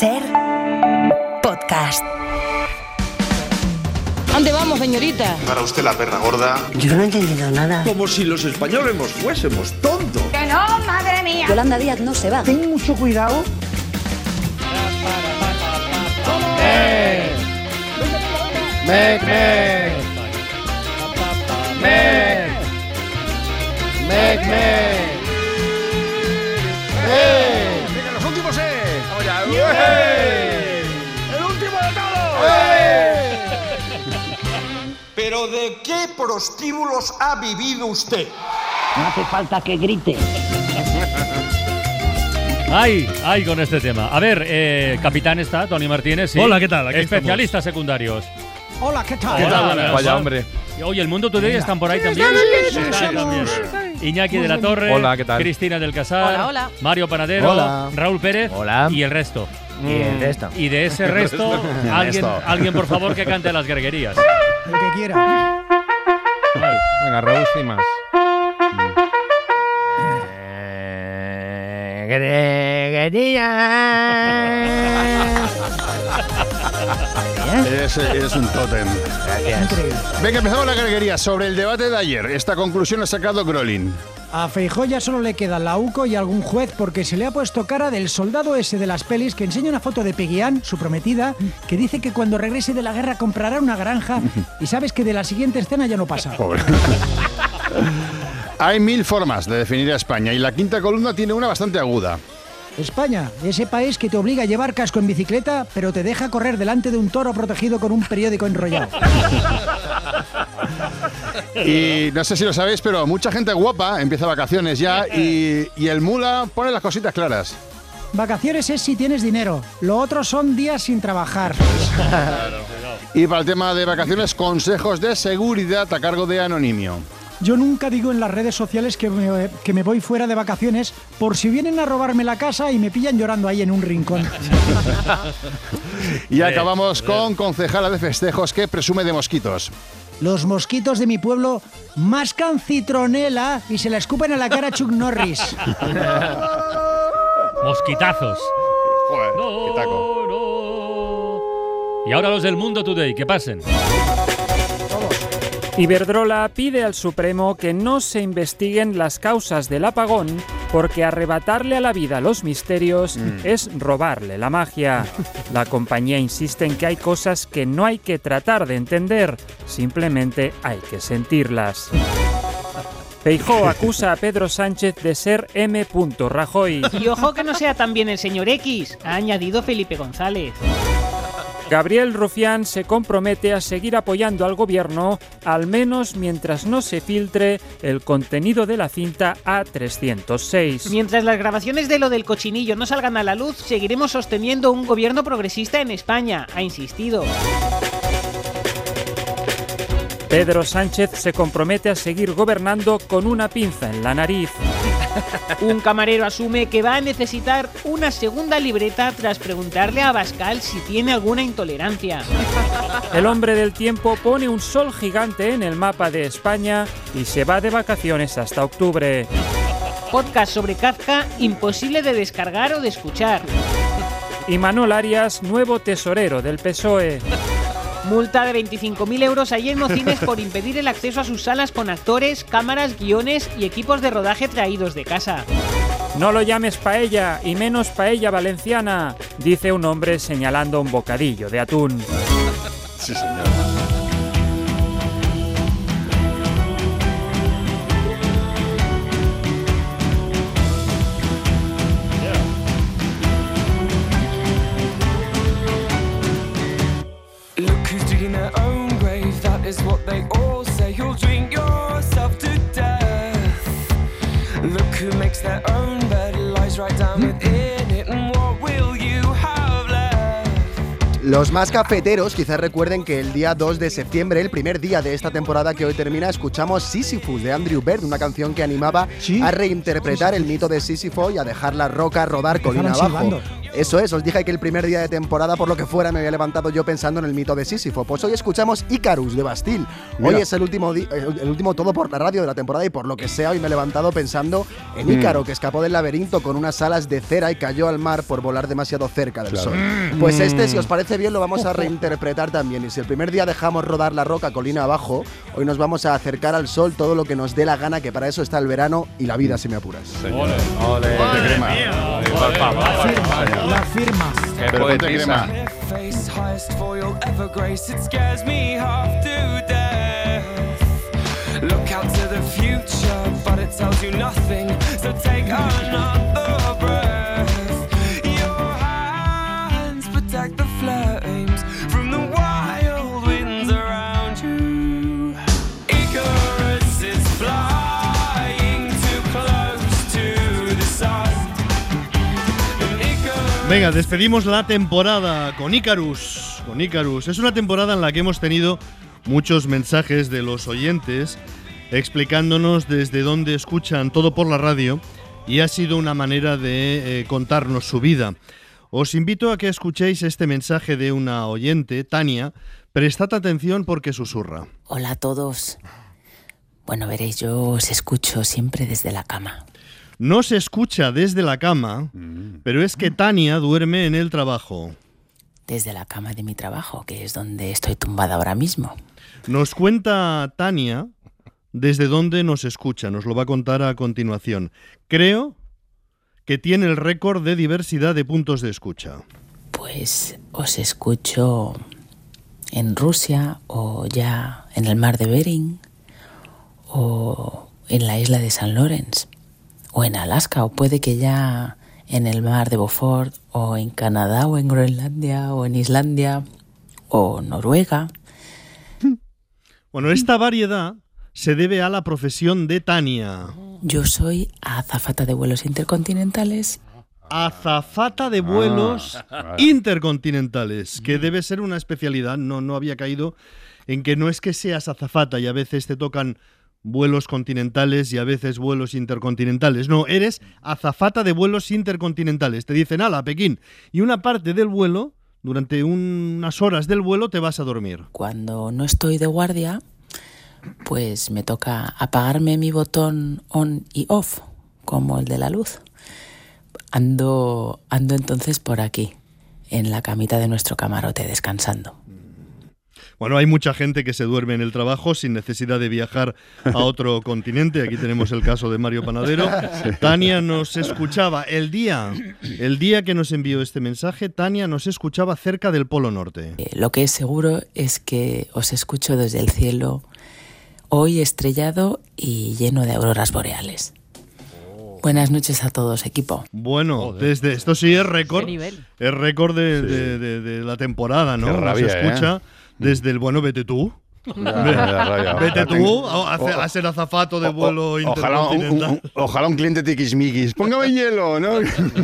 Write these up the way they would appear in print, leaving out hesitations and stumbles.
Ser podcast. ¿Dónde vamos, señorita? Para usted la perra gorda. Yo no he entendido nada. Como si los españoles fuésemos tontos. ¡Que no, madre mía! Yolanda Díaz no se va. Ten mucho cuidado. ¡Venga, los últimos, ¡Vamos ya! ¡El último de todos! ¿Pero de qué prostíbulos ha vivido usted? No hace falta que grite. Ay, con este tema. A ver, capitán está, Tony Martínez. Sí. Hola, ¿qué tal? Aquí especialistas secundarios. Hola, ¿qué tal? ¿Qué tal? Hola, Vaya, hombre. Oye, el Mundo Today están por ahí también. Están también. Iñaki de la Torre. Hola, ¿qué tal? Cristina del Casar. Hola, hola. Mario Panadero. Hola. Raúl Pérez. Hola. Y el resto. Y Y de ese resto, alguien por favor que cante las greguerías. El que quiera. Venga, Raúl, sin más. Es un tótem. Increíble. Venga, empezamos la carguería. Sobre el debate de ayer, esta conclusión ha sacado Grolin. A Feijóo ya solo le queda la UCO y algún juez porque se le ha puesto cara del soldado ese de las pelis que enseña una foto de Peggy Ann, su prometida, que dice que cuando regrese de la guerra comprará una granja y sabes que de la siguiente escena ya no pasa. Pobre. Hay 1000 formas de definir a España y la quinta columna tiene una bastante aguda. España, ese país que te obliga a llevar casco en bicicleta, pero te deja correr delante de un toro protegido con un periódico enrollado. Y no sé si lo sabéis, pero mucha gente guapa empieza vacaciones ya y el mula pone las cositas claras. Vacaciones es si tienes dinero, lo otro son días sin trabajar. Y para el tema de vacaciones, consejos de seguridad a cargo de Anonimio. Yo nunca digo en las redes sociales que me voy fuera de vacaciones por si vienen a robarme la casa y me pillan llorando ahí en un rincón. Y acabamos con concejala de festejos que presume de mosquitos. Los mosquitos de mi pueblo mascan citronela y se la escupen a la cara a Chuck Norris. Mosquitazos. Joder, No, qué taco. no. Y ahora los del Mundo Today, que pasen. Iberdrola pide al Supremo que no se investiguen las causas del apagón porque arrebatarle a la vida los misterios es robarle la magia. La compañía insiste en que hay cosas que no hay que tratar de entender, simplemente hay que sentirlas. Feijóo acusa a Pedro Sánchez de ser M. Rajoy. Y ojo que no sea también el señor X, ha añadido Felipe González. Gabriel Rufián se compromete a seguir apoyando al gobierno, al menos mientras no se filtre el contenido de la cinta A306. Mientras las grabaciones de lo del cochinillo no salgan a la luz, seguiremos sosteniendo un gobierno progresista en España, ha insistido. Pedro Sánchez se compromete a seguir gobernando con una pinza en la nariz. Un camarero asume que va a necesitar una segunda libreta tras preguntarle a Abascal si tiene alguna intolerancia. El hombre del tiempo pone un sol gigante en el mapa de España y se va de vacaciones hasta octubre. Podcast sobre Kafka, imposible de descargar o de escuchar. Y Manuel Arias, nuevo tesorero del PSOE. Multa de 25.000 euros a Yelmo Cines por impedir el acceso a sus salas con actores, cámaras, guiones y equipos de rodaje traídos de casa. No lo llames paella y menos paella valenciana, dice un hombre señalando un bocadillo de atún. Sí, señor. Los más cafeteros quizás recuerden que el día 2 de septiembre, el primer día de esta temporada que hoy termina, escuchamos Sísifus de Andrew Bird, una canción que animaba a reinterpretar el mito de Sísifo y a dejar la roca rodar colina abajo. Eso es, os dije que el primer día de temporada, por lo que fuera, me había levantado yo pensando en el mito de Sísifo. Pues hoy escuchamos Icarus de Bastille. Hoy es el último todo por la radio de la temporada y por lo que sea, hoy me he levantado pensando en Ícaro, que escapó del laberinto con unas alas de cera y cayó al mar por volar demasiado cerca del sol. Pues si os parece bien, lo vamos a reinterpretar también. Y si el primer día dejamos rodar la roca colina abajo, hoy nos vamos a acercar al sol todo lo que nos dé la gana, que para eso está el verano y la vida, si me apuras. Ole, ponte crema. La firma. Pero ponte crema. Look out to the future, but it tells you nothing. So take another breath. Your hands protect the flames from the wild winds around you. Icarus is flying too close to the sun. Venga, despedimos la temporada con Icarus. Es una temporada en la que hemos tenido muchos mensajes de los oyentes explicándonos desde dónde escuchan todo por la radio y ha sido una manera de contarnos su vida. Os invito a que escuchéis este mensaje de una oyente, Tania. Prestad atención porque susurra. Hola a todos. Bueno, veréis, yo os escucho siempre desde la cama. No se escucha desde la cama, pero es que Tania duerme en el trabajo. Desde la cama de mi trabajo, que es donde estoy tumbada ahora mismo. Nos cuenta Tania desde dónde nos escucha, nos lo va a contar a continuación. Creo que tiene el récord de diversidad de puntos de escucha. Pues os escucho en Rusia o ya en el mar de Bering o en la isla de San Lorenz o en Alaska o puede que ya en el mar de Beaufort o en Canadá o en Groenlandia o en Islandia o Noruega. Bueno, esta variedad se debe a la profesión de Tania. Yo soy azafata de vuelos intercontinentales. Azafata de vuelos intercontinentales, que debe ser una especialidad. No había caído en que no es que seas azafata y a veces te tocan vuelos continentales y a veces vuelos intercontinentales. No, eres azafata de vuelos intercontinentales. Te dicen, ¡hala, Pekín! Y una parte del vuelo, durante unas horas del vuelo, te vas a dormir. Cuando no estoy de guardia, pues me toca apagarme mi botón on y off, como el de la luz. Ando entonces por aquí, en la camita de nuestro camarote, descansando. Bueno, hay mucha gente que se duerme en el trabajo sin necesidad de viajar a otro continente. Aquí tenemos el caso de Mario Panadero. Tania nos escuchaba el día que nos envió este mensaje. Tania nos escuchaba cerca del Polo Norte. Lo que es seguro es que os escucho desde el cielo, hoy estrellado y lleno de auroras boreales. Buenas noches a todos, equipo. Bueno, desde esto sí es récord. Es récord de la temporada, ¿no? Qué rabia, nos escucha desde el vete tú. Vete tú a ser azafato de vuelo intercontinental. Ojalá un cliente tiquismiquis. Póngame hielo, ¿no?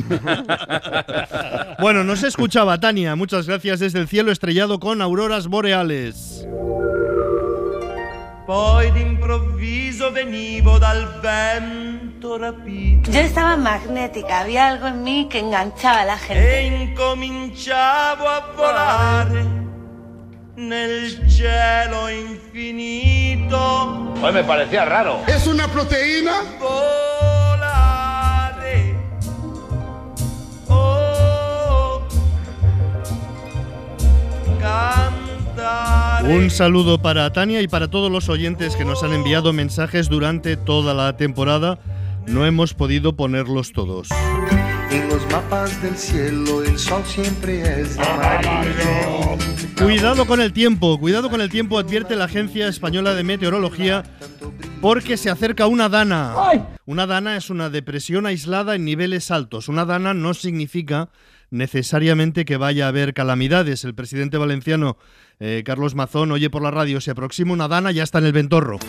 Bueno, nos escuchaba Tania. Muchas gracias desde el cielo estrellado con auroras boreales. Poi d'improvviso venivo dal vento rapito. Yo estaba magnética, había algo en mí que enganchaba a la gente. E incominciavo a volare nel cielo infinito. Pues me parecía raro. ¿Es una proteína? Volare. Oh. Cantare. Un saludo para Tania y para todos los oyentes que nos han enviado mensajes durante toda la temporada. No hemos podido ponerlos todos. En los mapas del cielo el sol siempre es amarillo. Cuidado con el tiempo, advierte la Agencia Española de Meteorología, porque se acerca una dana. Una dana es una depresión aislada en niveles altos. Una dana no significa necesariamente que vaya a haber calamidades. El presidente valenciano Carlos Mazón oye por la radio, se aproxima una dana, ya está en el Ventorro.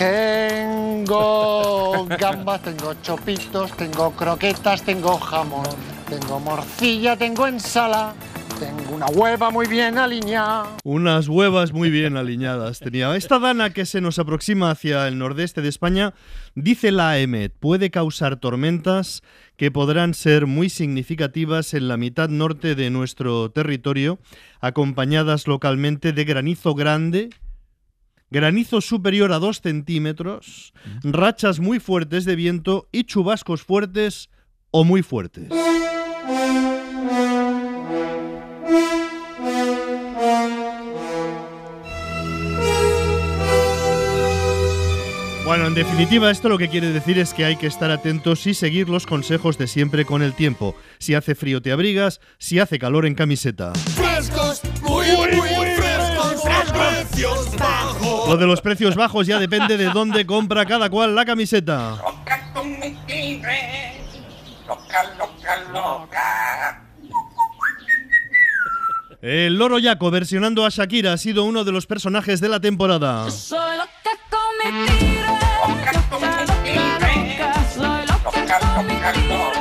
Tengo gambas, tengo chopitos, tengo croquetas, tengo jamón, tengo morcilla, tengo ensalada. Tengo una hueva muy bien alineada. Unas huevas muy bien alineadas tenía. Esta dana que se nos aproxima hacia el nordeste de España, dice la AEMET, puede causar tormentas que podrán ser muy significativas en la mitad norte de nuestro territorio, acompañadas localmente de granizo grande, granizo superior a 2 centímetros, rachas muy fuertes de viento y chubascos fuertes o muy fuertes. Bueno, en definitiva, esto lo que quiere decir es que hay que estar atentos y seguir los consejos de siempre con el tiempo. Si hace frío te abrigas, si hace calor en camiseta. Frescos, muy frescos, precios bajos. Lo de los precios bajos ya depende de dónde compra cada cual la camiseta. Loca con mi tigre, loca. El Loro Yaco versionando a Shakira ha sido uno de los personajes de la temporada. Soy loca con mi tigre, loca, soy loca con mi tigre.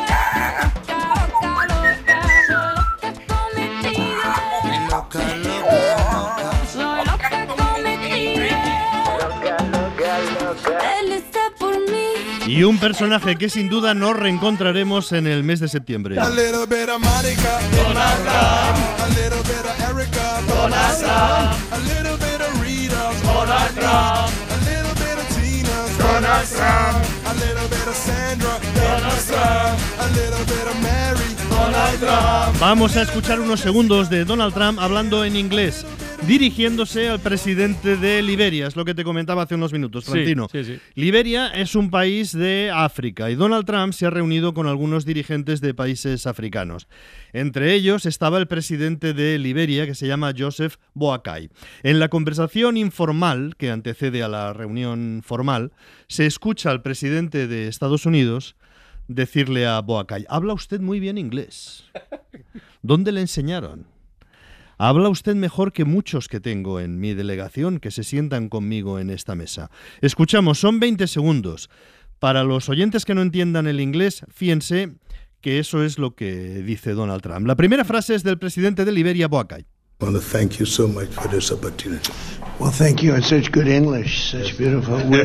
Y un personaje que sin duda nos reencontraremos en el mes de septiembre. A little bit of Monica, Donald Trump. A little bit of Erica, Donald Trump. A little bit of Rita, Donald Trump. A little bit of Tina, Donald Trump. A little bit of Sandra, Donald Trump. A little bit of Mary, Donald Trump. Vamos a escuchar unos segundos de Donald Trump hablando en inglés, dirigiéndose al presidente de Liberia. Es lo que te comentaba hace unos minutos, Francino. Sí. Liberia es un país de África y Donald Trump se ha reunido con algunos dirigentes de países africanos. Entre ellos estaba el presidente de Liberia, que se llama Joseph Boakai. En la conversación informal que antecede a la reunión formal, se escucha al presidente de Estados Unidos decirle a Boakai: habla usted muy bien inglés. ¿Dónde le enseñaron? Habla usted mejor que muchos que tengo en mi delegación que se sientan conmigo en esta mesa. Escuchamos, son 20 segundos. Para los oyentes que no entiendan el inglés, fíjense que eso es lo que dice Donald Trump. La primera frase es del presidente de Liberia, Boakai. I want to thank you so much for this opportunity. Well, thank you. And such good English, such beautiful. Where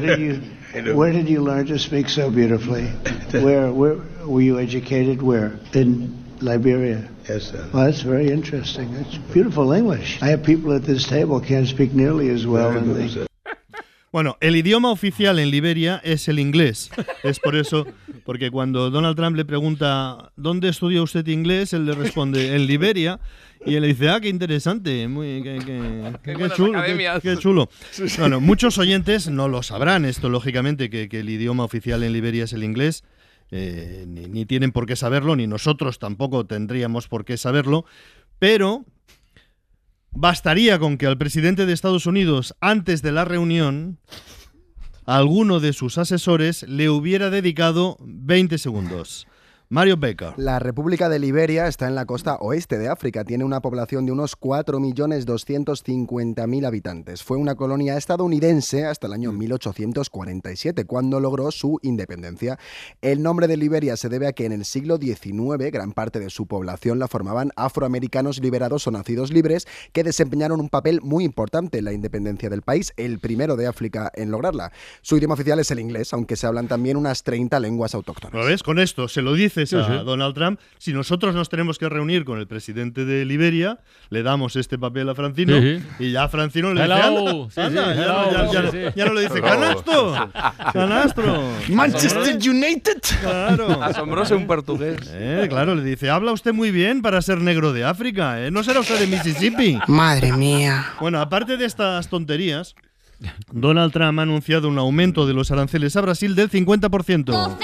did you learn to speak so beautifully? Where were you educated? Where? In Liberia. Yes, sir. Well, that's very interesting. That's beautiful English. I have people at this table can't speak nearly as well. Bueno, el idioma oficial en Liberia es el inglés. Es por eso, porque cuando Donald Trump le pregunta ¿dónde estudia usted inglés?, él le responde en Liberia. Y él le dice, qué interesante, qué chulo, qué chulo. Bueno, muchos oyentes no lo sabrán esto, lógicamente, que el idioma oficial en Liberia es el inglés. Ni tienen por qué saberlo, ni nosotros tampoco tendríamos por qué saberlo, pero bastaría con que al presidente de Estados Unidos, antes de la reunión, alguno de sus asesores le hubiera dedicado 20 segundos. Mario Baker. La República de Liberia está en la costa oeste de África. Tiene una población de unos 4.250.000 habitantes. Fue una colonia estadounidense hasta el año 1847, cuando logró su independencia. El nombre de Liberia se debe a que en el siglo XIX gran parte de su población la formaban afroamericanos liberados o nacidos libres que desempeñaron un papel muy importante en la independencia del país, el primero de África en lograrla. Su idioma oficial es el inglés, aunque se hablan también unas 30 lenguas autóctonas. ¿Lo ves? Con esto se lo dices a Donald Trump. Si nosotros nos tenemos que reunir con el presidente de Liberia, le damos este papel a Francino y ya Francino le dice ya no le dice canastro. Manchester United. Claro. Asombroso un portugués. Claro, le dice, habla usted muy bien para ser negro de África, ¿eh? No será usted de Mississippi. Madre mía. Bueno, aparte de estas tonterías, Donald Trump ha anunciado un aumento de los aranceles a Brasil del 50%.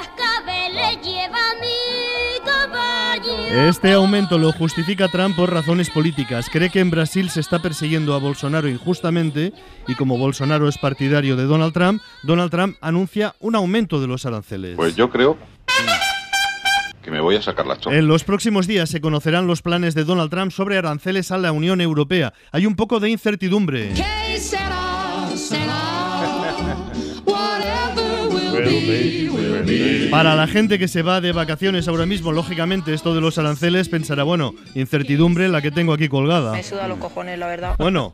Este aumento lo justifica Trump por razones políticas. Cree que en Brasil se está persiguiendo a Bolsonaro injustamente y como Bolsonaro es partidario de Donald Trump anuncia un aumento de los aranceles. Pues yo creo que me voy a sacar la chompa. En los próximos días se conocerán los planes de Donald Trump sobre aranceles a la Unión Europea. Hay un poco de incertidumbre. Para la gente que se va de vacaciones ahora mismo, lógicamente esto de los aranceles pensará, bueno, incertidumbre la que tengo aquí colgada. Me suda los cojones, la verdad. Bueno.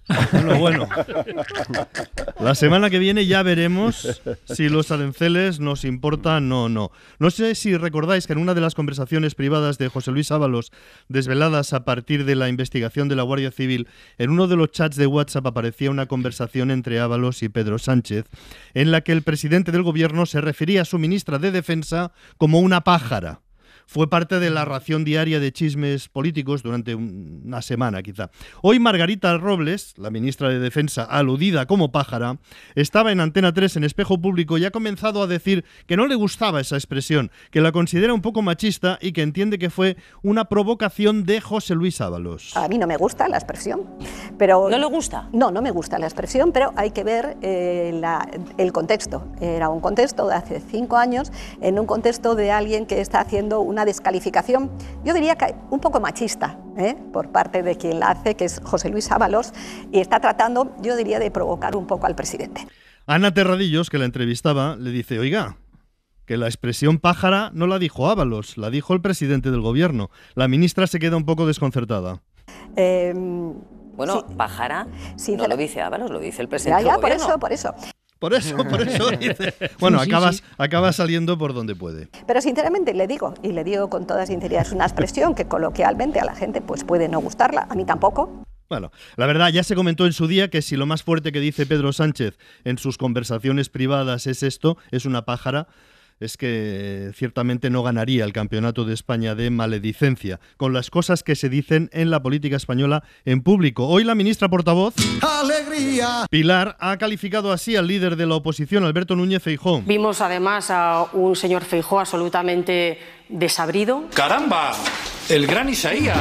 La semana que viene ya veremos si los aranceles nos importan o no. No sé si recordáis que en una de las conversaciones privadas de José Luis Ábalos, desveladas a partir de la investigación de la Guardia Civil, en uno de los chats de WhatsApp aparecía una conversación entre Ábalos y Pedro Sánchez, en la que el presidente del gobierno se refería a su ministra de Defensa como una pájara. Fue parte de la ración diaria de chismes políticos durante una semana, quizá. Hoy Margarita Robles, la ministra de Defensa, aludida como pájara, estaba en Antena 3 en Espejo Público y ha comenzado a decir que no le gustaba esa expresión, que la considera un poco machista y que entiende que fue una provocación de José Luis Ábalos. A mí no me gusta la expresión, pero... ¿No le gusta? No me gusta la expresión, pero hay que ver el contexto. Era un contexto de hace 5 años, en un contexto de alguien que está haciendo una descalificación, yo diría que un poco machista, por parte de quien la hace, que es José Luis Ábalos, y está tratando, yo diría, de provocar un poco al presidente. Ana Terradillos, que la entrevistaba, le dice, oiga, que la expresión pájara no la dijo Ábalos, la dijo el presidente del gobierno. La ministra se queda un poco desconcertada. Bueno, sí, pájara no lo dice Ábalos, lo dice el presidente del gobierno. Por eso. Por eso dice. Bueno, acaba saliendo por donde puede. Pero sinceramente le digo con toda sinceridad, es una expresión que coloquialmente a la gente pues puede no gustarla, a mí tampoco. Bueno, la verdad, ya se comentó en su día que si lo más fuerte que dice Pedro Sánchez en sus conversaciones privadas es esto, es una pájara, es que ciertamente no ganaría el Campeonato de España de maledicencia, con las cosas que se dicen en la política española en público. Hoy la ministra portavoz, ¡alegría!, Pilar, ha calificado así al líder de la oposición, Alberto Núñez Feijóo. Vimos además a un señor Feijóo absolutamente desabrido. ¡Caramba! El gran Isaías.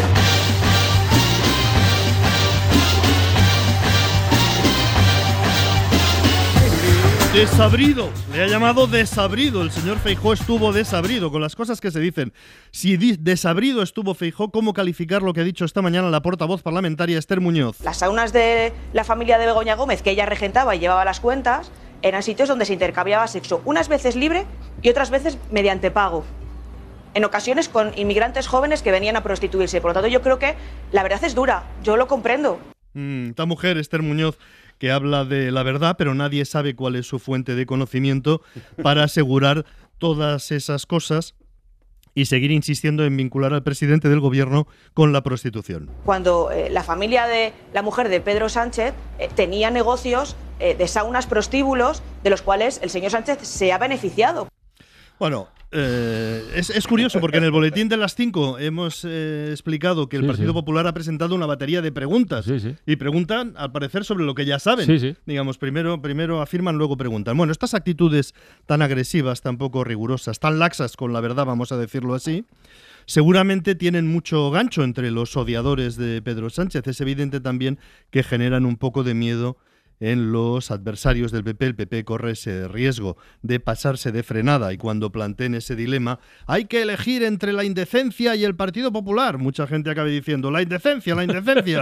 Desabrido, le ha llamado desabrido. El señor Feijóo estuvo desabrido con las cosas que se dicen. Si desabrido estuvo Feijóo, ¿cómo calificar lo que ha dicho esta mañana la portavoz parlamentaria Esther Muñoz? Las saunas de la familia de Begoña Gómez, que ella regentaba y llevaba las cuentas, eran sitios donde se intercambiaba sexo, unas veces libre y otras veces mediante pago. En ocasiones con inmigrantes jóvenes que venían a prostituirse. Por lo tanto, yo creo que la verdad es dura. Yo lo comprendo. Esta mujer, Esther Muñoz, que habla de la verdad, pero nadie sabe cuál es su fuente de conocimiento para asegurar todas esas cosas y seguir insistiendo en vincular al presidente del gobierno con la prostitución. Cuando la familia de la mujer de Pedro Sánchez tenía negocios de saunas prostíbulos, de los cuales el señor Sánchez se ha beneficiado. Bueno, es curioso porque en el boletín de las 5 hemos explicado que el Partido Popular ha presentado una batería de preguntas y preguntan, al parecer, sobre lo que ya saben. Digamos, primero afirman, luego preguntan. Bueno, estas actitudes tan agresivas, tan poco rigurosas, tan laxas con la verdad, vamos a decirlo así, seguramente tienen mucho gancho entre los odiadores de Pedro Sánchez. Es evidente también que generan un poco de miedo en los adversarios del PP. El PP corre ese riesgo de pasarse de frenada y cuando planteen ese dilema hay que elegir entre la indecencia y el Partido Popular. Mucha gente acaba diciendo la indecencia, la indecencia.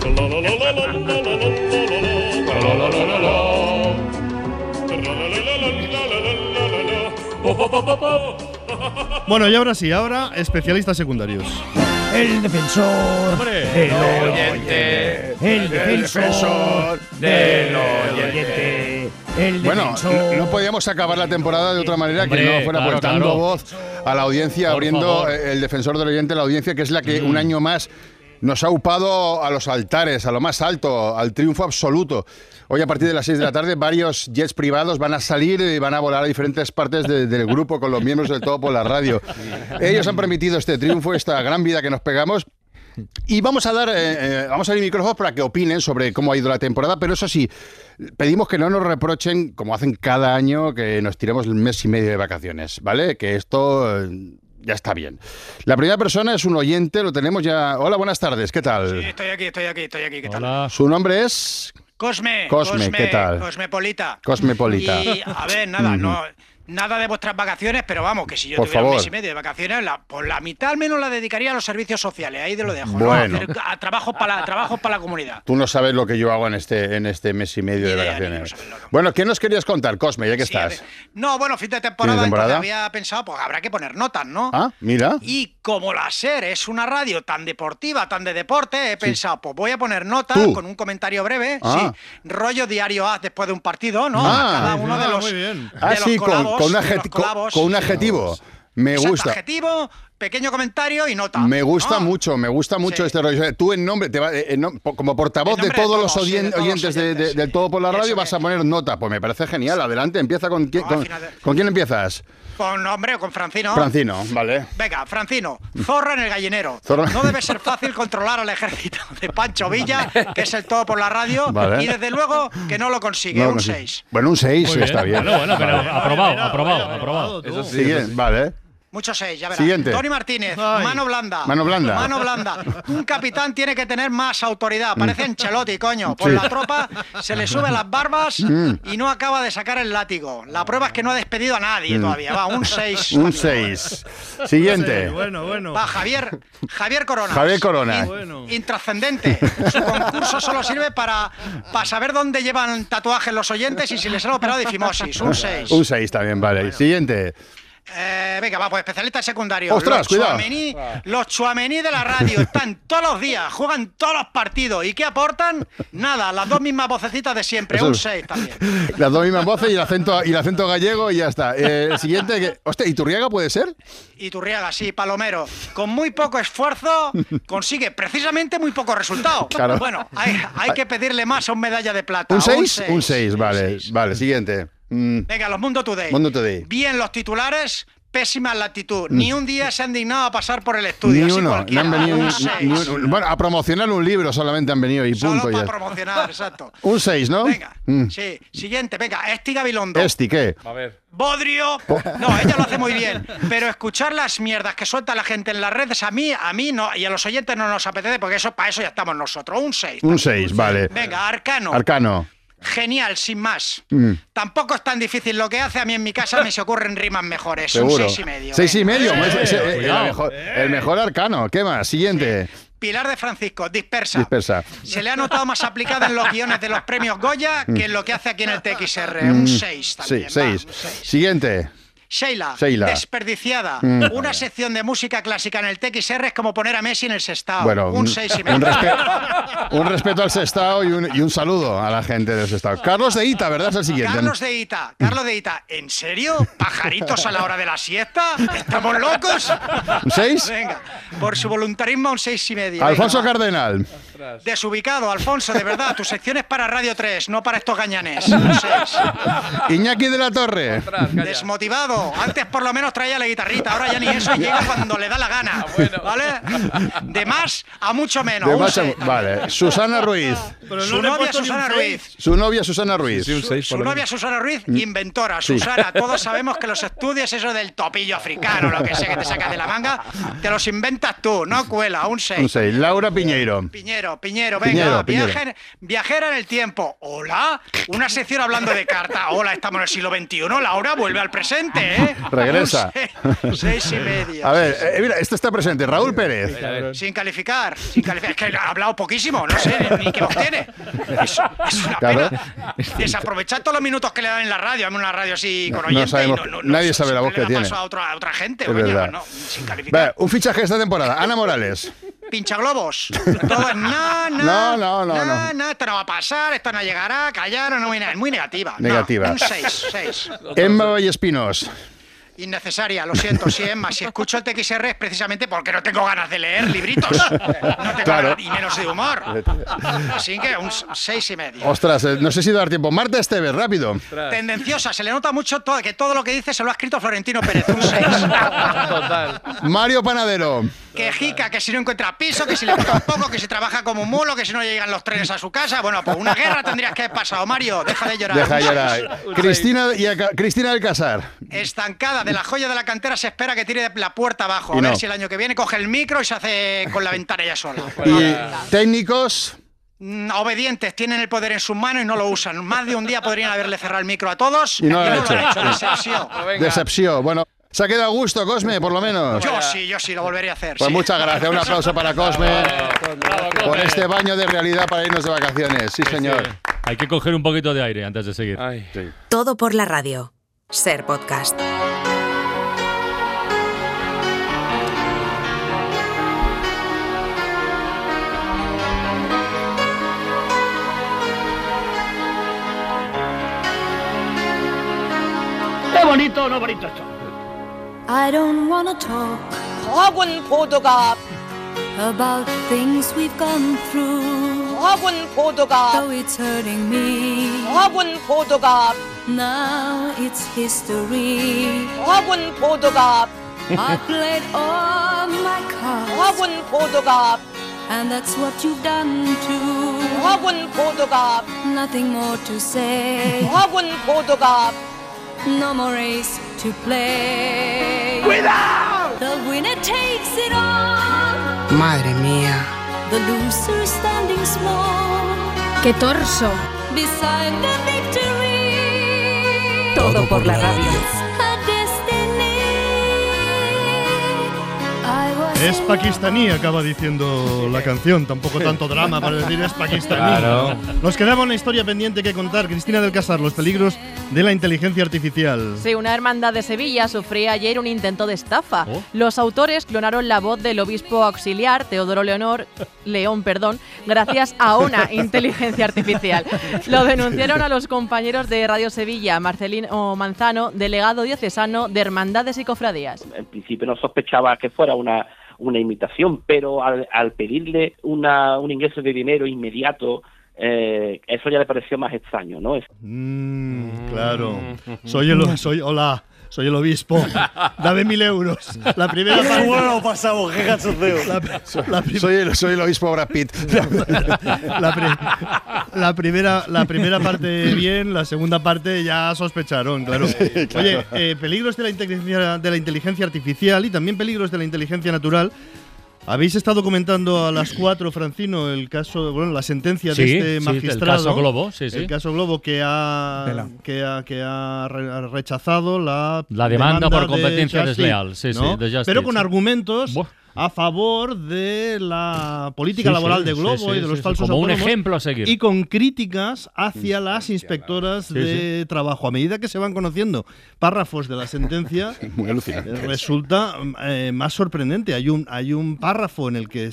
Bueno, y ahora sí, especialistas secundarios. El defensor, ¡Hombre! el oyente, el defensor del oyente. Bueno, no podíamos acabar la temporada de otra manera que no fuera pues dando voz a la audiencia, abriendo el defensor del oyente, la audiencia que es la que un año más nos ha upado a los altares, a lo más alto, al triunfo absoluto. Hoy a partir de las 6 de la tarde varios jets privados van a salir y van a volar a diferentes partes del grupo con los miembros del Todo por la Radio. Ellos han permitido este triunfo, esta gran vida que nos pegamos. Y vamos a abrir micrófonos para que opinen sobre cómo ha ido la temporada, pero eso sí, pedimos que no nos reprochen, como hacen cada año, que nos tiremos el mes y medio de vacaciones, ¿vale? Que esto ya está bien. La primera persona es un oyente, lo tenemos ya. Hola, buenas tardes, ¿qué tal? Sí, estoy aquí, ¿qué tal? Hola. Su nombre es... Cosme, ¿qué tal? Cosmepolita. Cosmepolita. Y, a ver, nada, Nada de vuestras vacaciones, pero vamos, que si yo Por tuviera favor. un mes y medio de vacaciones, por la mitad al menos la dedicaría a los servicios sociales, ahí te lo dejo, Bueno. ¿no? A trabajos para la comunidad. Tú no sabes lo que yo hago en este mes y medio de vacaciones. Bueno, ¿qué nos querías contar, Cosme, ya que estás? No, bueno, fin de temporada, ¿Fin de temporada? entonces había pensado, pues habrá que poner notas, ¿no? Ah, mira. Y como la SER es una radio tan deportiva, tan de deporte, he pensado, pues voy a poner notas ¿Tú? con un comentario breve, Ah. sí, rollo diario A después de un partido, ¿no? Ah. A cada uno de los, muy bien. de Ah, los sí, colabos, con un de los colabos. adjetivo. Me Exacto, gusta. adjetivo, pequeño comentario y nota. Me gusta ¿no? mucho este rollo. Tú en nombre, como portavoz de todos los oyentes del Todo por la Radio, vas a poner nota. Pues me parece genial. Adelante, empieza con quién. ¿Con quién empiezas? Con hombre, con Francino. Francino, vale. Venga, Francino, zorra en el gallinero. Zorra. No debe ser fácil controlar al ejército de Pancho Villa, que es el Todo por la Radio, Vale. y desde luego que no lo consigue, No lo un consigo. 6. Bueno, un 6 Muy bien. está bien. Bueno, pero Vale. aprobado. Eso sí, vale. Mucho 6, ya verás. Siguiente. Tony Martínez, Ay. mano blanda. Mano blanda. Mano blanda. Un capitán tiene que tener más autoridad. Parece Ancelotti, coño. Por Sí. la tropa se le suben las barbas y no acaba de sacar el látigo. La prueba es que no ha despedido a nadie todavía. Va, un 6. Un 6. Siguiente. Bueno. Va, Javier Corona. Javier Corona. Intrascendente. Su concurso solo sirve para saber dónde llevan tatuajes los oyentes y si les han operado de fimosis. Un 6. Un 6 también, vale. Siguiente. Venga, va, pues especialista secundario. ¡Ostras, cuidado! Los Tchouaméni de la radio están todos los días, juegan todos los partidos. ¿Y qué aportan? Nada, las dos mismas vocecitas de siempre. Eso Un es. 6 también. Las dos mismas voces y el acento gallego y ya está. El siguiente. Hostia, ¿Iturriaga puede ser? Iturriaga, sí, Palomero. Con muy poco esfuerzo consigue precisamente muy poco resultado. Claro. Bueno, hay que pedirle más a un medalla de plata. ¿Un 6? Un 6, seis. vale. Vale, siguiente. Venga, los Mundo Today. Mundo Today. Bien los titulares, pésima la actitud. Ni un día se han dignado a pasar por el estudio. Ni así uno. No cualquiera. han venido Un 6. bueno, a promocionar un libro solamente han venido y punto. Solo Ya. para promocionar, exacto. Un 6, ¿no? Venga, sí. Siguiente, venga, Esti Gabilondo. ¿Esti qué? A ver. Bodrio. No, ella lo hace muy bien. Pero escuchar las mierdas que suelta la gente en las redes, a mí no, y a los oyentes no nos apetece, porque para eso ya estamos nosotros. Un 6. Un 6, vale. Venga, Arcano. Arcano. Genial, sin más. Tampoco es tan difícil lo que hace. A mí en mi casa me se ocurren rimas mejores. Seguro. Un 6,5. 6,5. El mejor Arcano. ¿Qué más? Siguiente. Pilar de Francisco, dispersa. Dispersa. Se le ha notado más aplicada en los guiones de los premios Goya que en lo que hace aquí en el TXR. Un 6 también. Sí, 6. Siguiente. Sheila, Sheila. Desperdiciada. Una sección de música clásica en el TXR es como poner a Messi en el Sestao. Bueno, un 6,5. un respeto al Sestao y un saludo a la gente del Sestao. Carlos de Ita, ¿verdad? Es el siguiente. Carlos de Ita. ¿En serio? ¿Pajaritos a la hora de la siesta? ¿Estamos locos? ¿Un 6? Venga, por su voluntarismo un 6,5. Alfonso Venga, Cardenal. desubicado, Alfonso, de verdad. Tu sección es para Radio 3, no para estos gañanes. Un 6. Iñaki de la Torre. Desmotivado. Antes por lo menos traía la guitarrita, ahora ya ni eso, llega cuando le da la gana. ¿Vale? De más a mucho menos. De un Macha- 6. Vale. Susana Ruiz. Su novia Susana Ruiz. Su novia Susana Ruiz. Su novia Susana Ruiz, inventora. Sí. Susana, todos sabemos que los estudios, eso del topillo africano, lo que sea que te sacas de la manga, te los inventas tú, no cuela. Un 6. Un 6. Laura Piñeiro. Piñero, venga, Piñero. Viajera en el tiempo. Hola, una sección hablando de carta. Hola, estamos en el siglo XXI. Laura, vuelve al presente, ¿eh? Regresa. Un 6,5. A ver, mira, este está presente. Raúl Pérez. Sin calificar. Es que ha hablado poquísimo, no sé ni qué voz tiene. Es una Claro. pena. Desaprovechar todos los minutos que le dan en la radio. A mí una radio así con No oyente. sabemos, nadie sabe la voz que siempre le tiene. da paso a otra gente. Es coño, verdad. no, sin calificar. Vale, un fichaje esta temporada. Ana Morales. Pinchaglobos. Todo es no, esto no va a pasar, esto no llegará, callar, no, muy negativa. Negativa. No, un 6. Emma Vallespinos. Innecesaria, lo siento, sí, Emma. Si escucho el TXR es precisamente porque no tengo ganas de leer libritos. No tengo Claro. ganas, y menos de humor. Así que un 6,5. Ostras, no sé si dar tiempo. Marta Esteves, rápido. Tendenciosa, se le nota mucho que todo lo que dice se lo ha escrito Florentino Pérez. Un 6. Total. Mario Panadero. Que jica, que si no encuentra piso, que si le gusta un poco, que si trabaja como un mulo, que si no llegan los trenes a su casa. Bueno, pues una guerra tendrías que haber pasado, Mario. Deja de llorar. Deja Un llorar. 6. Cristina del Casar. Estancada, de la joya de la cantera se espera que tire la puerta abajo. Y A ver no. si el año que viene coge el micro y se hace con la ventana ya sola. Y técnicos. obedientes, tienen el poder en sus manos y no lo usan. Más de un día podrían haberle cerrado el micro a todos y no lo han hecho. Decepción. Decepción. Bueno, se ha quedado a gusto, Cosme, por lo menos. Yo sí, lo volvería a hacer. Pues sí. muchas gracias. Un aplauso para Cosme por este baño de realidad para irnos de vacaciones. Sí, señor. Sí. Hay que coger un poquito de aire antes de seguir. Sí. Todo por la radio. Ser Podcast. ¡Qué bonito, no bonito esto! I don't wanna talk about things we've gone through. Though it's hurting me. Now it's history. I played all my cards. And that's what you've done too. Nothing more to say. No more race to play. ¡Cuidado! The winner takes it all. Madre mía. The loser standing small. ¡Qué torso! Beside the victory. Todo por la radio. A destiny. I was Es pakistaní, acaba diciendo la canción. Tampoco tanto drama para decir es pakistaní. Claro. Nos quedaba una historia pendiente que contar. Cristina del Casar, los peligros de la inteligencia artificial. Sí, una hermandad de Sevilla sufría ayer un intento de estafa. Los autores clonaron la voz del obispo auxiliar, Teodoro León, gracias a una inteligencia artificial. Lo denunciaron a los compañeros de Radio Sevilla, Marcelino Manzano, delegado diocesano de Hermandades y Cofradías. En principio no sospechaba que fuera una imitación, pero al pedirle un ingreso de dinero inmediato, eso ya le pareció más extraño, ¿no? Claro. Soy el obispo. Dame 1.000 euros. La primera parte. Bueno, pasamos, qué cachondeo. Soy el obispo Brad Pitt. La primera parte bien, la segunda parte ya sospecharon, claro. Sí, claro. Oye, peligros de la inteligencia artificial y también peligros de la inteligencia natural. Habéis estado comentando a las 4, Francino, el caso, la sentencia de este magistrado. El caso Globo, El caso Globo que ha rechazado la demanda por competencia de desleal, ¿no? de Justice, pero con argumentos a favor de la política laboral de Globo y de los falsos como autónomos. Un ejemplo a seguir. Y con críticas hacia las inspectoras de trabajo. A medida que se van conociendo párrafos de la sentencia, muy alucinante, resulta más sorprendente. Hay un párrafo en el que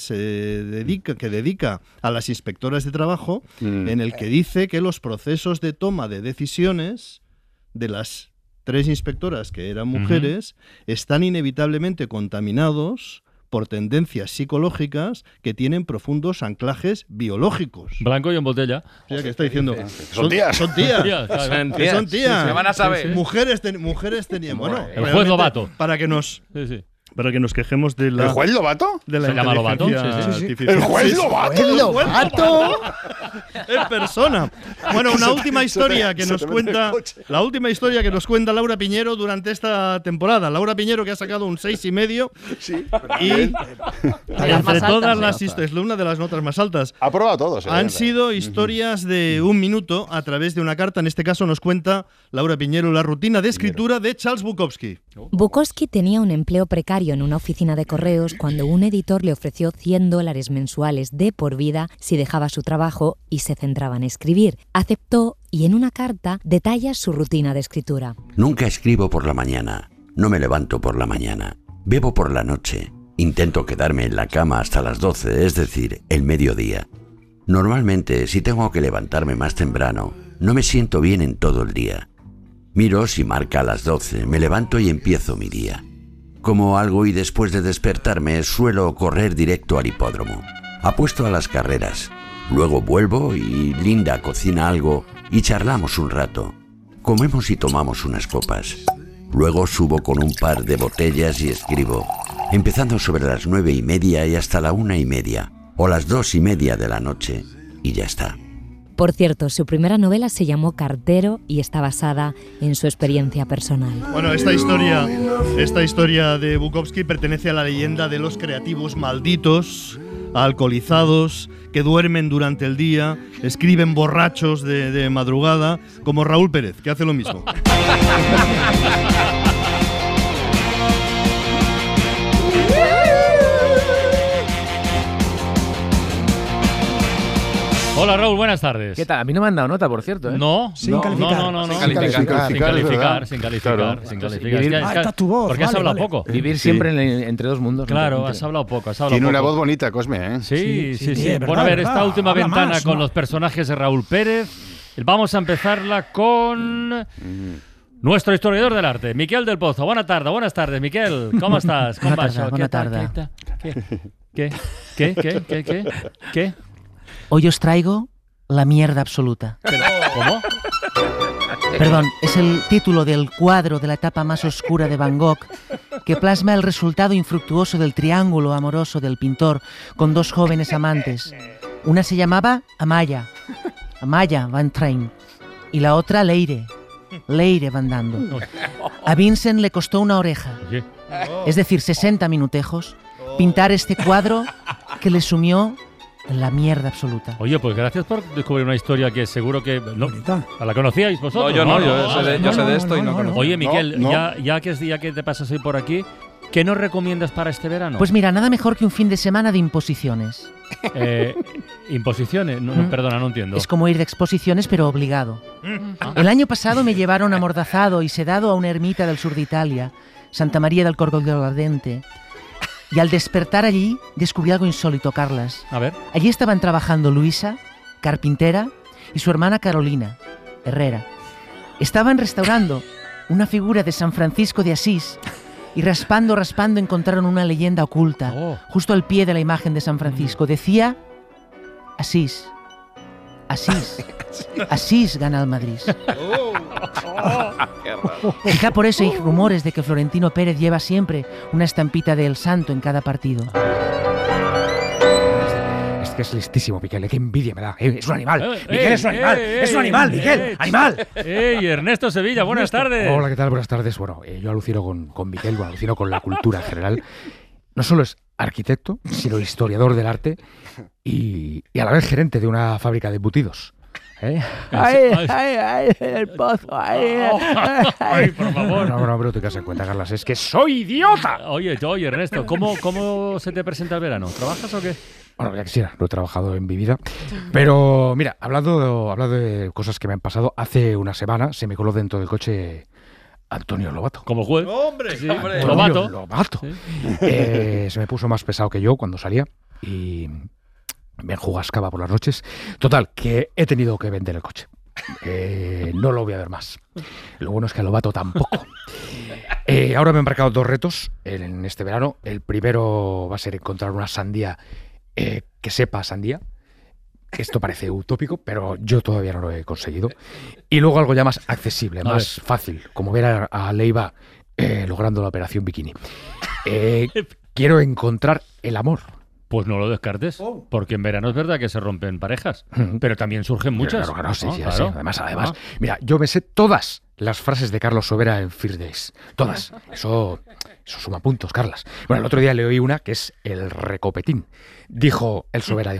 dedica a las inspectoras de trabajo, en el que dice que los procesos de toma de decisiones de las 3 inspectoras que eran mujeres están inevitablemente contaminados por tendencias psicológicas que tienen profundos anclajes biológicos. Blanco y en botella. O sea, que está diciendo. Son tías. Son tías. Son Son tías. Se van a saber. Mujeres tenían. Bueno, el juez Lobato. Para que nos quejemos de la. ¿El juez Lobato? De la ¿Se llama Lobato? artificial. ¿El juez Lobato? ¡El Lobato! En persona. Bueno, una última historia que nos cuenta. La última historia que nos cuenta Laura Piñero durante esta temporada. Laura Piñero, que ha sacado un 6,5. Sí. Y entre todas las historias, es una de las notas más altas. Ha probado todos. Han sido historias de un minuto a través de una carta. En este caso nos cuenta Laura Piñero la rutina de escritura de Charles Bukowski. Bukowski tenía un empleo precario en una oficina de correos cuando un editor le ofreció $100 mensuales de por vida si dejaba su trabajo y se centraba en escribir. Aceptó y en una carta detalla su rutina de escritura. Nunca escribo por la mañana, no me levanto por la mañana, bebo por la noche, intento quedarme en la cama hasta las 12, es decir, el mediodía. Normalmente, si tengo que levantarme más temprano, no me siento bien en todo el día. Miro si marca a las 12, me levanto y empiezo mi día. Como algo y después de despertarme suelo correr directo al hipódromo. Apuesto a las carreras. Luego vuelvo y Linda cocina algo y charlamos un rato. Comemos y tomamos unas copas. Luego subo con un par de botellas y escribo, empezando sobre las 9:30 y hasta la 1:30 o las 2:30 de la noche y ya está. Por cierto, su primera novela se llamó Cartero y está basada en su experiencia personal. Bueno, esta historia de Bukowski pertenece a la leyenda de los creativos malditos. alcoholizados, que duermen durante el día, escriben borrachos de madrugada, como Raúl Pérez, que hace lo mismo. Hola Raúl, buenas tardes. ¿Qué tal? A mí no me han dado nota, por cierto, ¿eh? No, sin calificar. No. Sin calificar. Está tu voz. Porque has hablado poco. Vivir siempre entre dos mundos. Claro, has hablado poco. Tiene una voz bonita, Cosme, ¿eh? Sí. Verdad, Bueno, a ver, esta última habla ventana más, con ¿no? los personajes de Raúl Pérez. Vamos a empezarla con nuestro historiador del arte, Miquel del Pozo. Buenas tardes, Miquel. ¿Cómo estás? ¿Cómo vas? Buena tarde. ¿Qué? Hoy os traigo la mierda absoluta. ¿Cómo? Perdón, es el título del cuadro de la etapa más oscura de Van Gogh, que plasma el resultado infructuoso del triángulo amoroso del pintor con dos jóvenes amantes. Una se llamaba Amaya Van Train, y la otra Leire Van Dando. A Vincent le costó una oreja, es decir, 60 minutejos, pintar este cuadro que le sumió en la mierda absoluta. Oye, pues gracias por descubrir una historia que seguro que ¿la conocíais vosotros? No, yo no, yo sé de esto y no conozco. Oye, Miquel, ya que te pasas hoy por aquí, ¿qué nos recomiendas para este verano? Pues mira, nada mejor que un fin de semana de imposiciones. ¿Imposiciones? Perdona, no entiendo. Es como ir de exposiciones, pero obligado. El año pasado me llevaron amordazado y sedado a una ermita del sur de Italia, Santa María del Corcovado Ardente. Y al despertar allí, descubrí algo insólito, Carlas. A ver. Allí estaban trabajando Luisa, carpintera, y su hermana Carolina, herrera. Estaban restaurando una figura de San Francisco de Asís y raspando encontraron una leyenda oculta justo al pie de la imagen de San Francisco. Decía: Asís gana al Madrid. Quizá por eso hay rumores de que Florentino Pérez lleva siempre una estampita de El Santo en cada partido. Es que es listísimo, Miquel. Qué envidia me da. Es un animal. Miquel es un animal. Es un animal, Miquel. ¡Animal! Ernesto Sevilla, buenas tardes. Hola, ¿qué tal? Buenas tardes. Bueno, yo alucino con Miquel, alucino con la cultura en general. No solo es arquitecto, sino historiador del arte y a la vez gerente de una fábrica de embutidos. ¡Ay, el pozo! ¡Ay, por favor! No, pero te das en cuenta, Carlas, es que soy idiota. Oye, Ernesto, ¿cómo se te presenta el verano? ¿Trabajas o qué? Bueno, ya quisiera, no he trabajado en mi vida. Pero mira, hablando de cosas que me han pasado, hace una semana se me coló dentro del coche Antonio Lobato. ¿Cómo juez? ¡Hombre! Sí, Lobato. Sí. Se me puso más pesado que yo cuando salía y me enjugascaba por las noches. Total, que he tenido que vender el coche. No lo voy a ver más. Lo bueno es que a Lobato tampoco. Ahora me he embarcado 2 retos en este verano. El primero va a ser encontrar una sandía que sepa sandía. Esto parece utópico, pero yo todavía no lo he conseguido. Y luego algo ya más accesible, más fácil, como ver a Leiva logrando la operación bikini. Quiero encontrar el amor. Pues no lo descartes, porque en verano es verdad que se rompen parejas, pero también surgen muchas. Claro, sí. Además, mira, yo me sé todas las frases de Carlos Sobera en First Days. Todas. Eso suma puntos, Carlas. Bueno, el otro día le oí una que es el recopetín. Dijo el Sobera,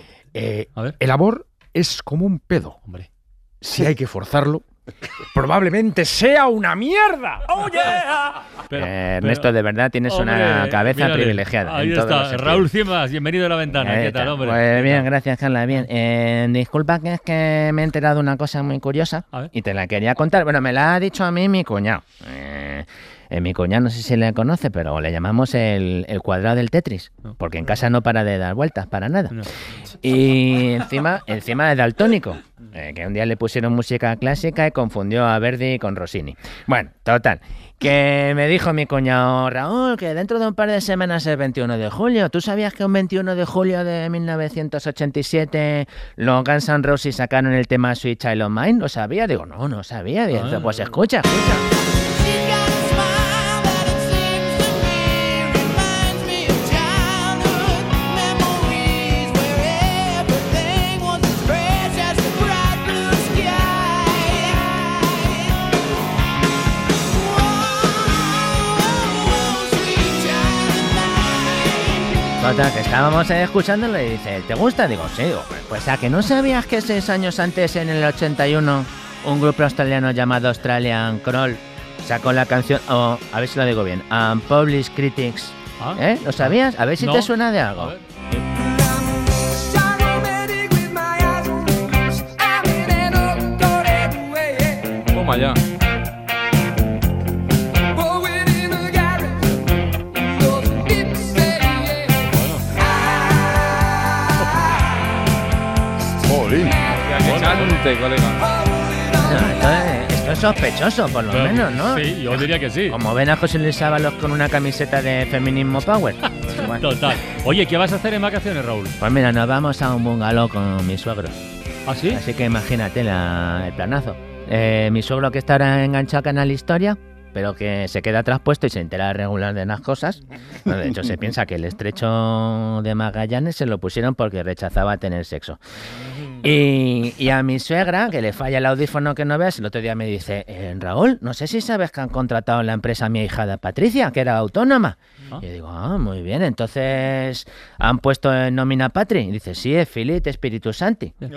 el amor es como un pedo. Hombre. Si hay que forzarlo, probablemente sea una mierda. ¡Oh, yeah! Ernesto, de verdad tienes una cabeza privilegiada. Ahí está, Raúl Cimas, bienvenido a La Ventana. ¿Qué tal, hombre? Pues bien, gracias, Carla. Bien. Disculpa, que es que me he enterado de una cosa muy curiosa y te la quería contar. Bueno, me la ha dicho a mí mi cuñado. Mi cuñado no sé si le conoce, pero le llamamos el cuadrado del Tetris, porque en casa no para de dar vueltas, para nada. Y encima es daltónico, que un día le pusieron música clásica y confundió a Verdi con Rossini. Bueno, total, que me dijo mi cuñado: Raúl, que dentro de un par de semanas es el 21 de julio. ¿Tú sabías que un 21 de julio de 1987 los Guns N' Roses sacaron el tema Sweet Child O' Mine? ¿Lo sabía? Digo, no sabía. Dice, pues escucha. Total, que estábamos escuchándolo y dice, ¿te gusta? Digo, sí. Digo, pues ¿a que no sabías que 6 años antes, en el 81, un grupo australiano llamado Australian Crawl sacó la canción, a ver si lo digo bien, Unpublished Critics? ¿Lo sabías? A ver si te suena de algo. Toma ya. Esto es sospechoso, por lo menos, ¿no? Sí, yo diría que sí. Como ven a José Luis Ábalos con una camiseta de Feminismo Power. Bueno. Total. Oye, ¿qué vas a hacer en vacaciones, Raúl? Pues mira, nos vamos a un bungalow con mi suegro. ¿Ah, sí? Así que imagínate el planazo. Mi suegro que estará enganchado a Canal Historia, pero que se queda traspuesto y se entera regular de las cosas. No, de hecho, se piensa que el estrecho de Magallanes se lo pusieron porque rechazaba tener sexo. Y a mi suegra, que le falla el audífono que no veas, el otro día me dice, Raúl, no sé si sabes que han contratado en la empresa a mi hijada Patricia, que era autónoma. Y yo digo, muy bien, entonces han puesto en nómina Patri. Y dice, sí, es Filit Espíritu Santi. En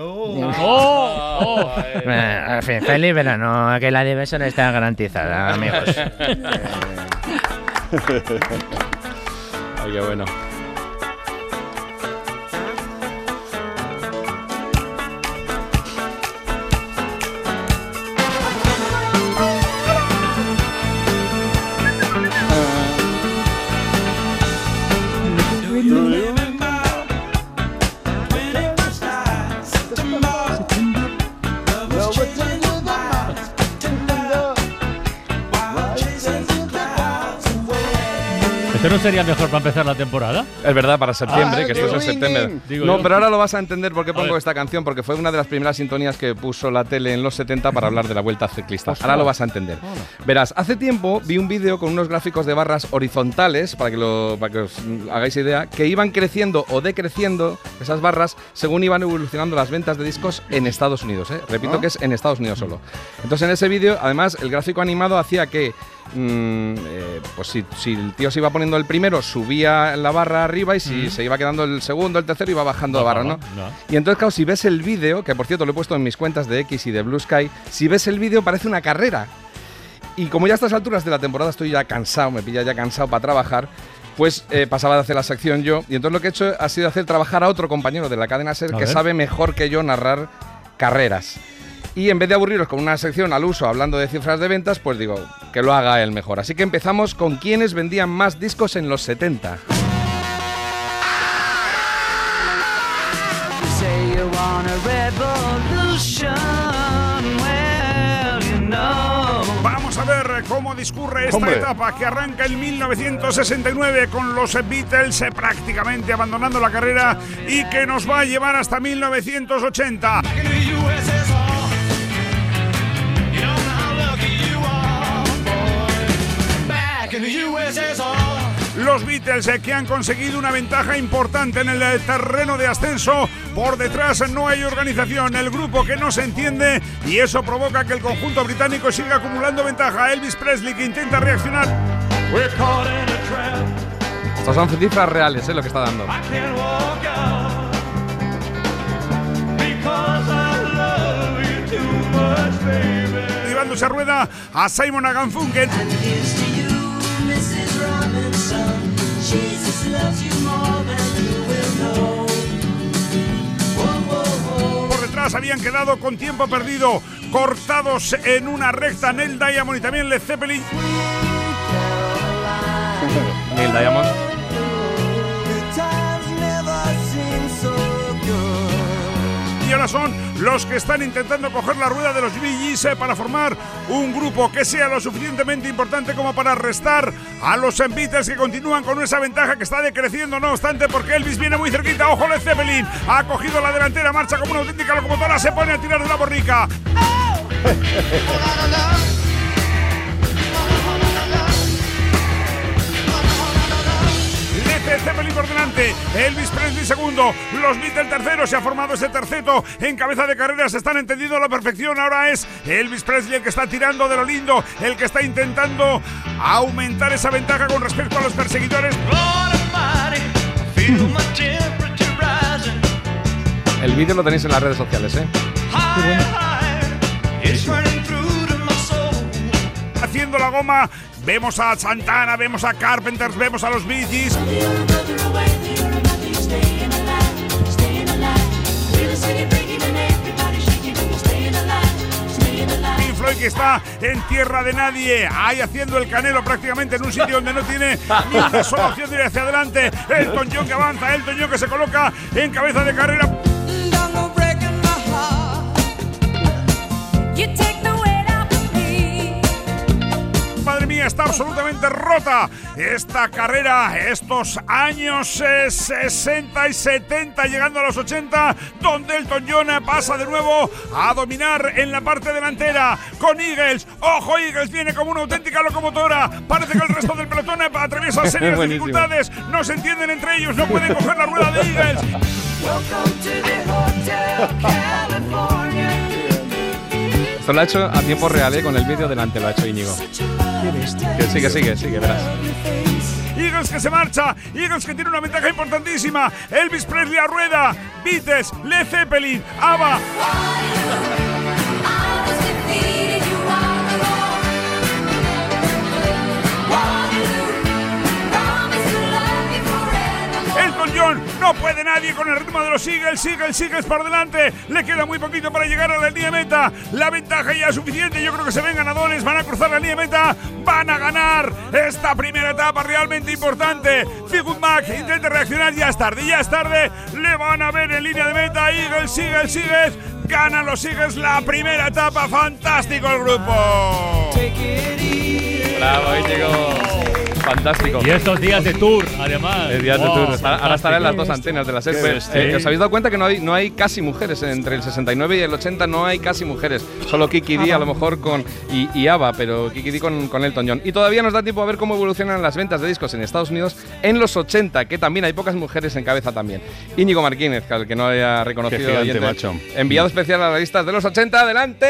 fin, feliz verano, que la diversión está garantizada, amigos. Ay, qué bueno. ¿Este no sería mejor para empezar la temporada? Es verdad, para septiembre, que esto es en septiembre. No, pero ahora lo vas a entender por qué pongo ver. esta canción, porque fue una de las primeras sintonías que puso la tele en los 70 para hablar de la Vuelta Ciclista. Ahora lo vas a entender. Verás, hace tiempo vi un vídeo con unos gráficos de barras horizontales, para que os hagáis idea, que iban creciendo o decreciendo esas barras según iban evolucionando las ventas de discos en Estados Unidos. Repito que es en Estados Unidos solo. Entonces en ese vídeo, además, el gráfico animado hacía que pues si el tío se iba poniendo el primero, subía la barra arriba, y si se iba quedando el segundo, el tercero, iba bajando la barra, ¿no? Y entonces, claro, si ves el vídeo, que por cierto lo he puesto en mis cuentas de X y de Blue Sky, si ves el vídeo parece una carrera. Y como ya a estas alturas de la temporada estoy ya cansado, me pilla ya cansado para trabajar, pues pasaba de hacer la sección yo, y entonces lo que he hecho ha sido hacer trabajar a otro compañero de la cadena SER que sabe mejor que yo narrar carreras. Y en vez de aburriros con una sección al uso hablando de cifras de ventas, pues digo, que lo haga él mejor. Así que empezamos con quiénes vendían más discos en los 70. Vamos a ver cómo discurre esta etapa que arranca en 1969 con los Beatles prácticamente abandonando la carrera y que nos va a llevar hasta 1980. Los Beatles que han conseguido una ventaja importante en el terreno de ascenso. Por detrás no hay organización, el grupo que no se entiende, y eso provoca que el conjunto británico siga acumulando ventaja. Elvis Presley que intenta reaccionar. Estas son cifras reales, lo que está dando. Llevándose a rueda a Simon & Garfunkel. Por detrás habían quedado con tiempo perdido, cortados en una recta Neil Diamond y también Led Zeppelin. Neil Diamond. Y ahora son los que están intentando coger la rueda de los Bee Gees para formar un grupo que sea lo suficientemente importante como para restar a los Beatles, que continúan con esa ventaja que está decreciendo, no obstante, porque Elvis viene muy cerquita. Ojo, Led Zeppelin ha cogido la delantera, marcha como una auténtica locomotora, se pone a tirar de la borrica. Led Zeppelin por delante, Elvis Presley segundo, los Beatles tercero. Se ha formado ese terceto en cabeza de carrera, se están entendiendo a la perfección. Ahora es Elvis Presley el que está tirando de lo lindo, el que está intentando aumentar esa ventaja con respecto a los perseguidores. El vídeo lo tenéis en las redes sociales, ¿eh? Haciendo la goma, vemos a Santana, vemos a Carpenters, vemos a los Bee Gees. Pink Floyd, que está en tierra de nadie, ahí haciendo el canelo prácticamente en un sitio donde no tiene ni una sola opción de ir hacia adelante. Elton John que avanza, Elton John que se coloca en cabeza de carrera. Madre mía, está absolutamente rota esta carrera, estos años 60 y 70, llegando a los 80, donde Elton John pasa de nuevo a dominar en la parte delantera con Eagles. ¡Ojo, Eagles! Viene como una auténtica locomotora. Parece que el resto del pelotón atraviesa serias dificultades. No se entienden entre ellos, no pueden coger la rueda de Eagles. Esto lo ha hecho a tiempo real, con el vídeo delante lo ha hecho Íñigo. Que sigue, verás. Eagles que se marcha, Eagles que tiene una ventaja importantísima. Elvis Presley a rueda, Beatles, Led Zeppelin, ABBA. Elton John, no puede nadie con el ritmo de los Eagles por delante. Le queda muy poquito para llegar a la línea de meta. La ventaja ya es suficiente. Yo creo que se ven ganadores. Van a cruzar la línea de meta. Van a ganar esta primera etapa realmente importante. Fleetwood Mac intenta reaccionar. Ya es tarde. Le van a ver en línea de meta. Eagles. Ganan los Eagles la primera etapa. Fantástico el grupo. Bravo, Íñigo. Fantástico. Y estos días de tour, además. Días de tour. Ahora estarán las dos antenas de la SER. ¿Os habéis dado cuenta que no hay casi mujeres? Entre el 69 y el 80 no hay casi mujeres. Solo Kiki Dee a lo mejor y ABBA, pero Kiki Dee con Elton John. Y todavía nos da tiempo a ver cómo evolucionan las ventas de discos en Estados Unidos en los 80, que también hay pocas mujeres en cabeza también. Íñigo Martínez, al que no haya reconocido. Qué gigante, macho. Enviado especial a las listas de los 80. ¡Adelante!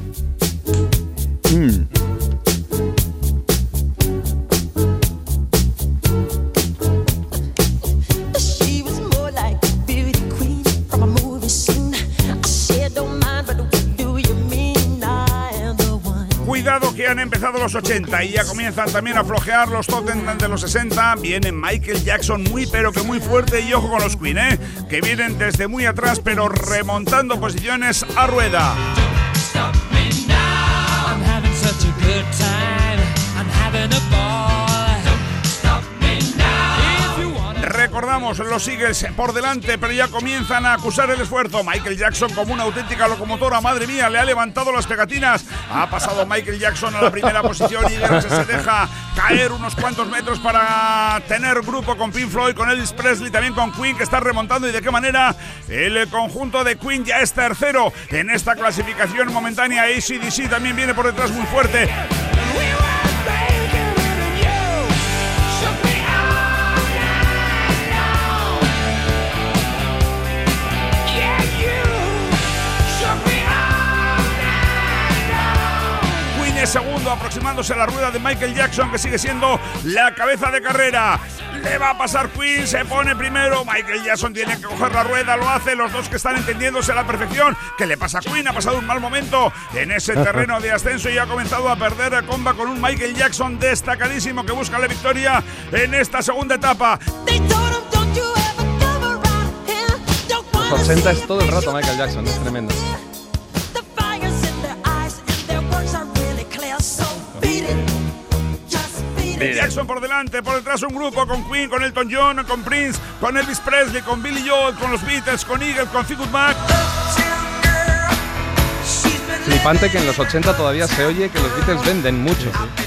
Cuidado que han empezado los 80 y ya comienzan también a flojear los Tottenham de los 60. Viene Michael Jackson muy fuerte y ojo con los Queen, que vienen desde muy atrás pero remontando posiciones a rueda. Recordamos, los Eagles por delante, pero ya comienzan a acusar el esfuerzo. Michael Jackson como una auténtica locomotora, madre mía, le ha levantado las pegatinas. Ha pasado Michael Jackson a la primera posición y se deja caer unos cuantos metros para tener grupo con Pink Floyd, con Elvis Presley, también con Queen, que está remontando. Y de qué manera el conjunto de Queen ya es tercero en esta clasificación momentánea. AC/DC también viene por detrás muy fuerte. Segundo, aproximándose a la rueda de Michael Jackson, que sigue siendo la cabeza de carrera. Le va a pasar Queen, se pone primero. Michael Jackson tiene que coger la rueda, lo hace. Los dos que están entendiéndose a la perfección. ¿Qué le pasa a Queen? Ha pasado un mal momento en ese terreno de ascenso y ha comenzado a perder a comba con un Michael Jackson destacadísimo que busca la victoria en esta segunda etapa. Los 80 es todo el rato Michael Jackson, es tremendo. Jackson por delante, por detrás un grupo con Queen, con Elton John, con Prince, con Elvis Presley, con Billy Joel, con los Beatles, con Eagles, con Fleetwood Mac. Flipante que en los 80 todavía se oye que los Beatles venden mucho.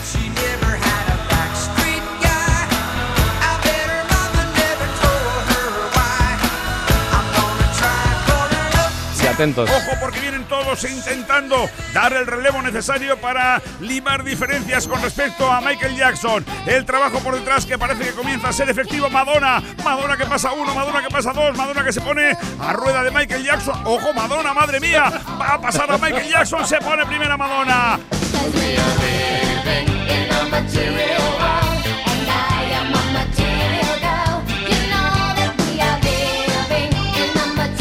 Atentos. Ojo, porque vienen todos intentando dar el relevo necesario para limar diferencias con respecto a Michael Jackson. El trabajo por detrás que parece que comienza a ser efectivo. Madonna que pasa uno, Madonna que pasa dos, Madonna que se pone a rueda de Michael Jackson. Ojo, Madonna, madre mía, va a pasar a Michael Jackson, se pone primera Madonna.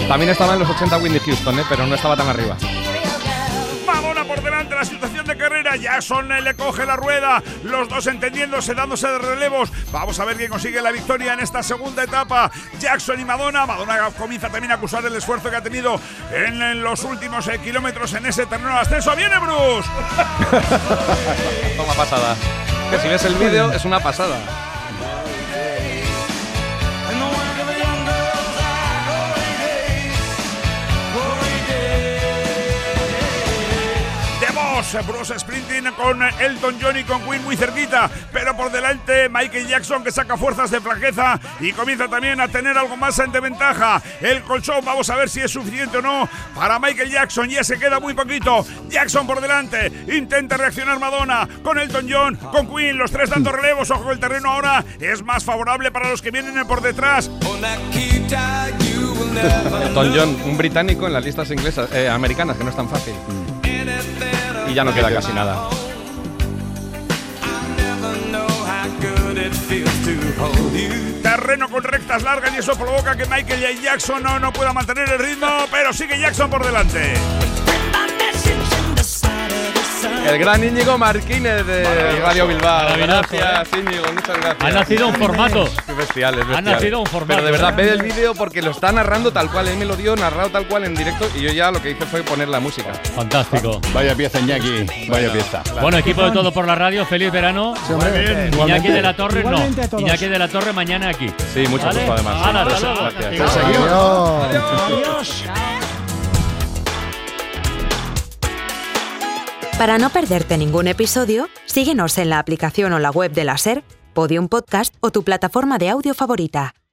También estaba en los 80 Whitney Houston, pero no estaba tan arriba. Madonna por delante, la situación de carrera. Jackson le coge la rueda. Los dos entendiéndose, dándose de relevos. Vamos a ver quién consigue la victoria en esta segunda etapa. Jackson y Madonna. Madonna comienza también a acusar el esfuerzo que ha tenido en los últimos kilómetros en ese terreno de ascenso. ¡Viene Bruce! Toma pasada. Que si ves el vídeo es una pasada. Bruce sprinting con Elton John y con Queen muy cerquita, pero por delante Michael Jackson, que saca fuerzas de flaqueza y comienza también a tener algo más de ventaja. El colchón, vamos a ver si es suficiente o no para Michael Jackson. Ya se queda muy poquito. Jackson por delante, intenta reaccionar Madonna con Elton John, con Queen, los tres dando relevos. Ojo, el terreno ahora es más favorable para los que vienen por detrás. Elton John, un británico en las listas inglesas, americanas, que no es tan fácil. Y ya no queda casi nada. Terreno con rectas largas y eso provoca que Michael Jackson no pueda mantener el ritmo, pero sigue Jackson por delante. El gran Íñigo Martínez de Radio Bilbao. Gracias, Íñigo, muchas gracias. Ha nacido un formato. Qué bestial, es bestial. Ha nacido un formato. Pero de verdad, ve el vídeo porque lo está narrando tal cual. Él me lo dio narrado tal cual en directo y yo ya lo que hice fue poner la música. Fantástico. Vaya pieza, Iñaki. Vaya pieza. Bueno, equipo de Todo por la Radio, feliz verano. Sí, hombre. Iñaki de la Torre, no. A Iñaki de la Torre mañana aquí. Sí, mucho gusto además. Hala, hasta luego. Gracias. Adiós. Para no perderte ningún episodio, síguenos en la aplicación o la web de la SER, Podium Podcast o tu plataforma de audio favorita.